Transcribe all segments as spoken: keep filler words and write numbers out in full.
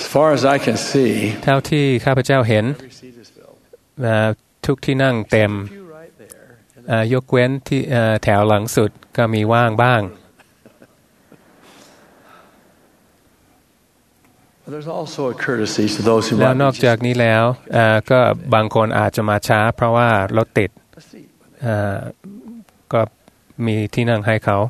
far as I can see เท่าที่ข้าพเจ้าเห็นทุกที่นั่งเต็มยกเว้นที่แถวหลังสุดก็มีว่างบ้างแล้วนอกจากนี้แล้วก็บางคนอาจจะมาช้าเพราะว่ารถติดก็มีที่นั่งให้เขา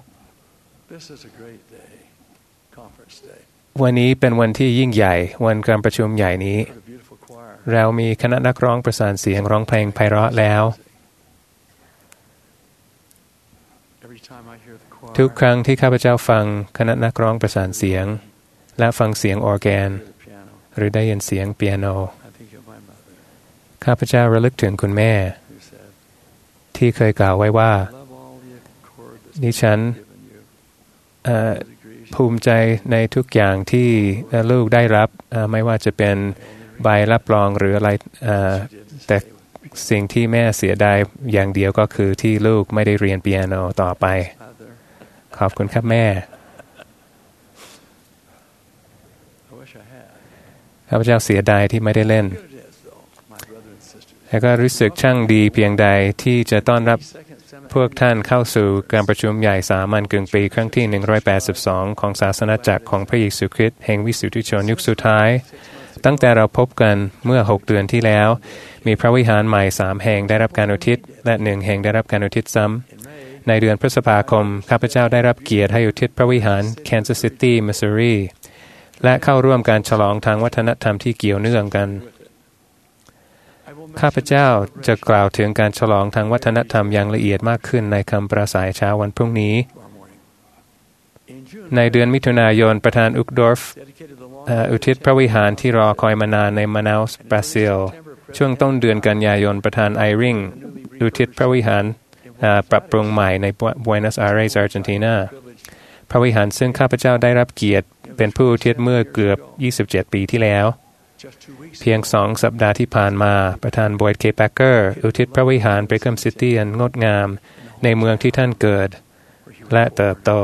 วันนี้เป็นวันที่ยิ่งใหญ่วันการประชุมใหญ่นี้เรามีคณะนักร้องประสานเสียงร้องเพลงไพเราะแล้วทุกครั้งที่ข้าพเจ้าฟังคณะนักร้องประสานเสียงและฟังเสียงออร์แกนหรือได้ยินเสียงเปียโนข้าพเจ้าระลึกถึงคุณแม่ที่เคยกล่าวไว้ว่าดิฉันภูมิใจในทุกอย่างที่ลูกได้รับไม่ว่าจะเป็นใบรับรองหรืออะไรแต่สิ่งที่แม่เสียดายอย่างเดียวก็คือที่ลูกไม่ได้เรียนเปียโนต่อไปขอบคุณครับแม่ข้าพเจ้าเสียดายที่ไม่ได้เล่นแล้วก็รู้สึกช่างดีเพียงใดที่จะต้อนรับพวกท่านเข้าสู่การประชุมใหญ่สามัญกึ่งปีครั้งที่หนึ่งร้อยแปดสิบสองของศาสนาจักรของพระเยซูคริสต์แห่งวิสุทธิชนยุคสุดท้ายตั้งแต่เราพบกันเมื่อหกเดือนที่แล้วมีพระวิหารใหม่สามแห่งได้รับการอุทิศและหนึ่งแห่งได้รับการอุทิศซ้ำในเดือนพฤษภาคมข้าพเจ้าได้รับเกียรติให้อุทิศพระวิหารแคนซัสซิตี้มิสซูรีและเข้าร่วมการฉลองทางวัฒนธรรมที่เกี่ยวเนื่องกันข้าพเจ้าจะกล่าวถึงการฉลองทางวัฒนธรรมอย่างละเอียดมากขึ้นในคำปราศัยเช้าวันพรุ่งนี้ในเดือนมิถุนายนประธานอุกดอร์ฟอุทิศพระวิหารที่รอคอยมานานในมานาสบราซิลช่วงต้นเดือนกันยายนประธานไอริงอุทิศพระวิหารปรับปรุงใหม่ในบัวนัสอาเรสอาร์เจนตินาพระวิหารซึ่งข้าพเจ้าได้รับเกียรติเป็นผู้อุทิศเมื่อเกือบยี่สิบเจ็ดปีที่แล้วเพียงสองสัปดาห์ที่ผ่านมาประธานบอยด์เคแบ็กเกอร์อุทิศพระวิหารเบคแฮมซิตี้อันงดงามในเมืองที่ท่านเกิดและเติบโต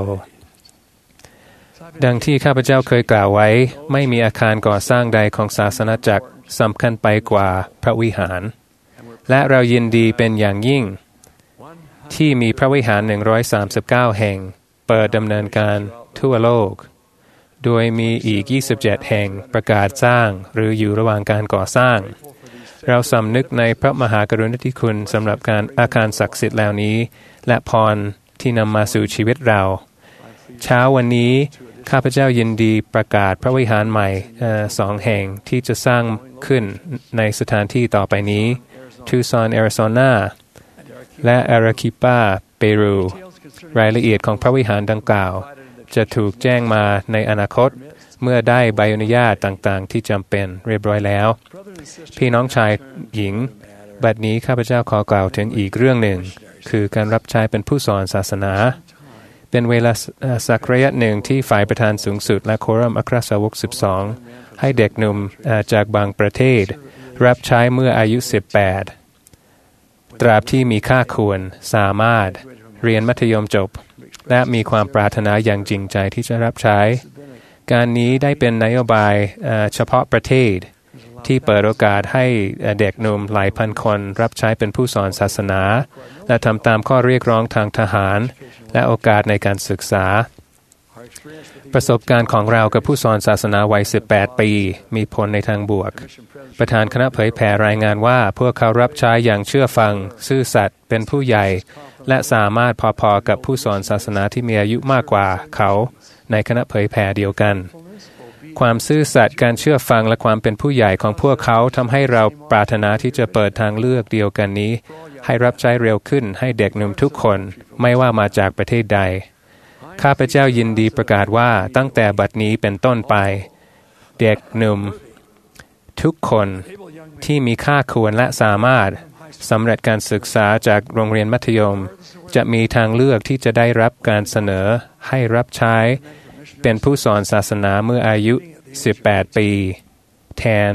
ดังที่ข้าพเจ้าเคยกล่าวไว้ไม่มีอาคารก่อสร้างใดของศาสนาจักรสำคัญไปกว่าพระวิหารและเรายินดีเป็นอย่างยิ่งที่มีพระวิหารหนึ่งร้อยสามสิบเก้าแห่งเปิดดำเนินการทั่วโลกโดยมีอีกยี่สิบเจ็ดแห่งประกาศสร้างหรืออยู่ระหว่างการก่อสร้างเราสำนึกในพระมหากรุณาธิคุณสำหรับการอาคารศักดิ์สิทธิ์เหล่านี้และพรที่นำมาสู่ชีวิตเราเช้าวันนี้ข้าพเจ้ายินดีประกาศพระวิหารใหม่สองแห่งที่จะสร้างขึ้นในสถานที่ต่อไปนี้ทูซอนแอริโซนาและอาราคิปาเปรูรายละเอียดของพระวิหารดังกล่าวจะถูกแจ้งมาในอนาคตเมื่อได้ใบอนุญาตต่างๆที่จำเป็นเรียบร้อยแล้วพี่น้องชายหญิงบัดนี้ข้าพเจ้าขอกล่าวถึงอีกเรื่องหนึ่งคือการรับใช้เป็นผู้สอนศาสนาเป็นเวลาสักระยะหนึ่งที่ฝ่ายประธานสูงสุดและโครัมอัครสาวกสิบสองให้เด็กหนุ่มจากบางประเทศรับใช้เมื่ออายุสิบแปดตราบที่มีค่าควรสามารถเรียนมัธยมจบและมีความปรารถนาอย่างจริงใจที่จะรับใช้การนี้ได้เป็นนโยบายเฉพาะประเทศที่เปิดโอกาสให้เด็กหนุ่มหลายพันคนรับใช้เป็นผู้สอนศาสนาและทำตามข้อเรียกร้องทางทหารและโอกาสในการศึกษาประสบการณ์ของเรากับผู้สอนศาสนาวัยสิบแปดปีมีผลในทางบวกประธานคณะเผยแผ่รายงานว่าพวกเขารับใช้อย่างเชื่อฟังซื่อสัตย์เป็นผู้ใหญ่และสามารถพอๆกับผู้สอนศาสนาที่มีอายุมากกว่าเขาในคณะเผยแผ่เดียวกันความซื่อสัตย์การเชื่อฟังและความเป็นผู้ใหญ่ของพวกเขาทำให้เราปรารถนาที่จะเปิดทางเลือกเดียวกันนี้ให้รับใช้เร็วขึ้นให้เด็กหนุ่มทุกคนไม่ว่ามาจากประเทศใดข้าพเจ้ายินดีประกาศว่าตั้งแต่บัดนี้เป็นต้นไปเด็กหนุ่มทุกคนที่มีค่าควรและสามารถสำเร็จการศึกษาจากโรงเรียนมัธยมจะมีทางเลือกที่จะได้รับการเสนอให้รับใช้เป็นผู้สอนศาสนาเมื่ออายุสิบแปดปีแทน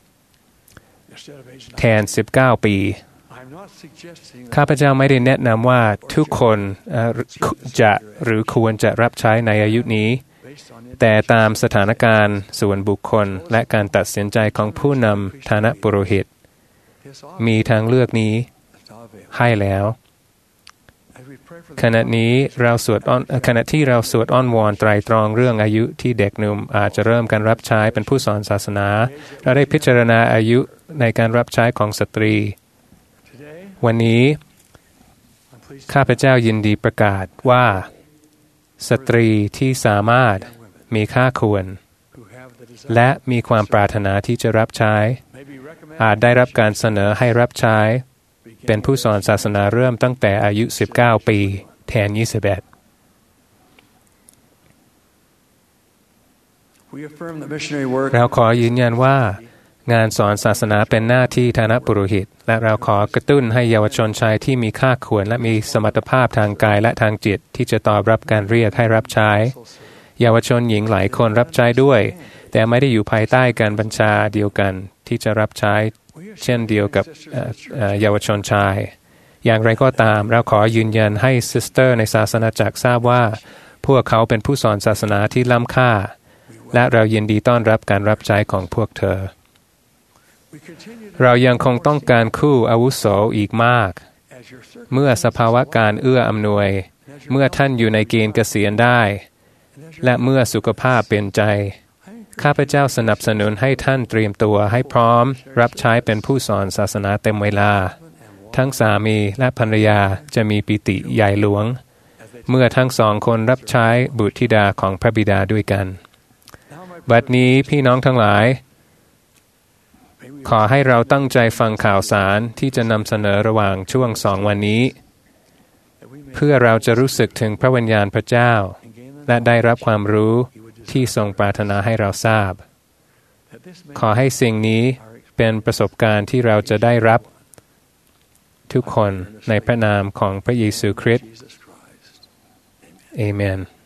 แทนสิบเก้าปีข้าพเจ้าไม่ได้แนะนำว่าทุกคนจะหรือควรจะรับใช้ในอายุนี้แต่ตามสถานการณ์ส่วนบุคคลและการตัดสินใจของผู้นำฐานะปุโรหิตมีทางเลือกนี้ให้แล้วขณะนี้เราสวดอ้อนขณะที่เราสวดอ้อนวอนไตรตรองเรื่องอายุที่เด็กหนุ่มอาจจะเริ่มการรับใช้เป็นผู้สอนศาสนาเราได้พิจารณาอายุในการรับใช้ของสตรีวันนี้ข้าพเจ้ายินดีประกาศว่าสตรีที่สามารถมีค่าควรและมีความปรารถนาที่จะรับใช้อาจได้รับการเสนอให้รับใช้เป็นผู้สอนศาสนาเริ่มตั้งแต่อายุสิบเก้าปีแทนยี่สิบเอ็ดเราขอยืนยันว่างานสอนศาสนาเป็นหน้าที่ฐานะปุโรหิตและเราขอกระตุ้นให้เยาวชนชายที่มีค่าควรและมีสมรรถภาพทางกายและทางจิตที่จะตอบรับการเรียกให้รับใช้เยาวชนหญิงหลายคนรับใช้ด้วยแต่ไม่ได้อยู่ภายใต้การบัญชาเดียวกันที่จะรับใช้เช่นเดียวกับเยาวชนชายอย่างไรก็ตามเราขอยืนยันให้ซิสเตอร์ในศาสนาจักรทราบว่าพวกเขาเป็นผู้สอนศาสนาที่ล้ำค่าและเรายินดีต้อนรับการรับใช้ของพวกเธอเรายังคงต้องการคู่อาวุโสอีกมากเมื่อสภาวะการเอื้ออำนวยเมื่อท่านอยู่ในเกณฑ์เกษียณได้และเมื่อสุขภาพเป็นใจข้าพเจ้าสนับสนุนให้ท่านเตรียมตัวให้พร้อมรับใช้เป็นผู้สอนศาสนาเต็มเวลาทั้งสามีและภรรยาจะมีปิติใหญ่หลวงเมื่อทั้งสองคนรับใช้บุตรธิดาของพระบิดาด้วยกันบัดนี้พี่น้องทั้งหลายขอให้เราตั้งใจฟังข่าวสารที่จะนำเสนอระหว่างช่วงสองวันนี้เพื่อเราจะรู้สึกถึงพระวิญญาณพระเจ้าและได้รับความรู้ที่ทรงปรารถนาให้เราทราบขอให้สิ่งนี้เป็นประสบการณ์ที่เราจะได้รับทุกคนในพระนามของพระเยซูคริสต์อาเมน